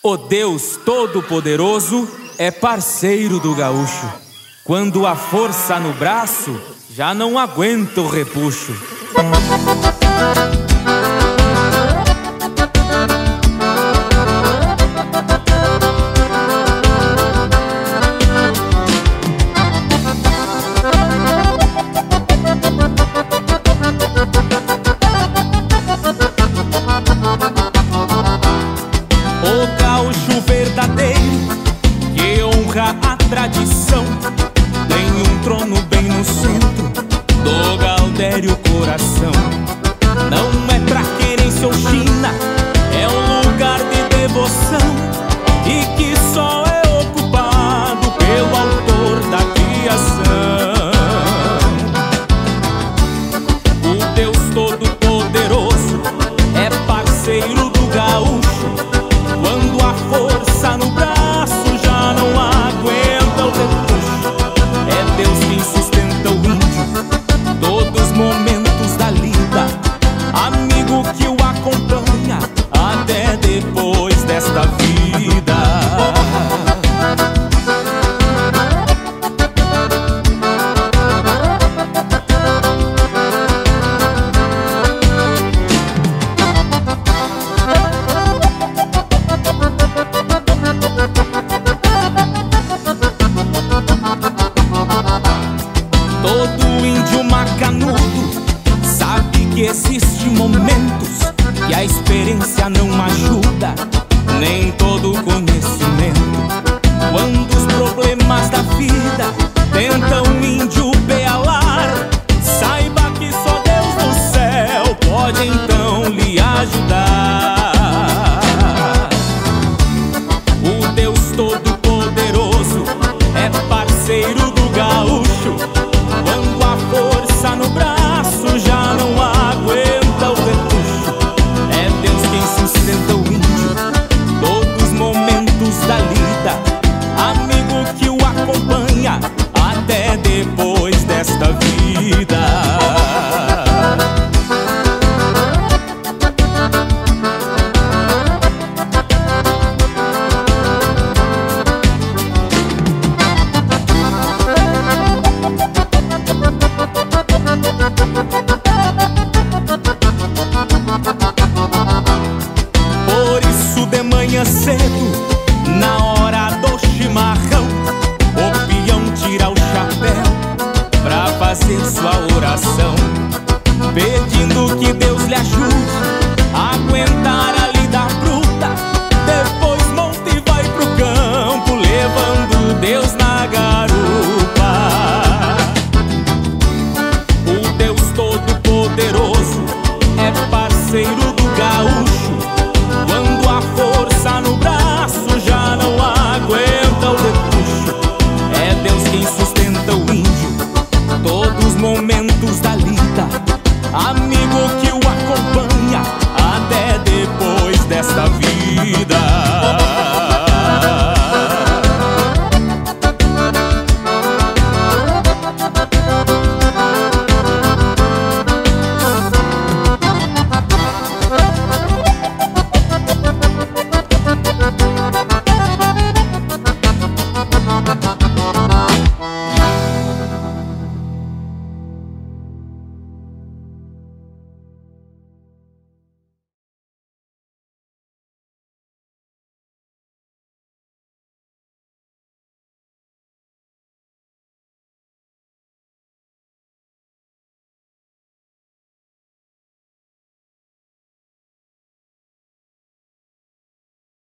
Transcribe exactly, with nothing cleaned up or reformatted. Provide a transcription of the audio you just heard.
O Deus Todo-Poderoso é parceiro do gaúcho. Quando a força no braço, já não aguenta o repuxo. O gaúcho verdadeiro, que honra a tradição, tem um trono bem no centro do Gaudério coração. Não é traque nem seu China, é um lugar de devoção, e que só é ocupado pelo autor da criação. O Deus Todo-Poderoso é parceiro do gaúcho. Quando a força no braço já não aguenta o repuxo, é Deus quem sustenta o índio todos os momentos da lida, amigo que o acompanha até depois desta vida. Todo índio macanudo sabe que existem momentos que a experiência não ajuda, nem todo o conhecimento. Quando os problemas da vida tentam o índio pealar, saiba que só Deus do céu pode então lhe ajudar. O Deus Todo-Poderoso é parceiro do gaúcho. Quando a força no braço já não aguenta o repuxo, é Deus quem sustenta o índio todos os momentos da lida, amigo que o acompanha até depois desta vida. Por isso de manhã cedo, na hora do chimarrão, o peão tira o chapéu pra fazer sua oração, pedindo que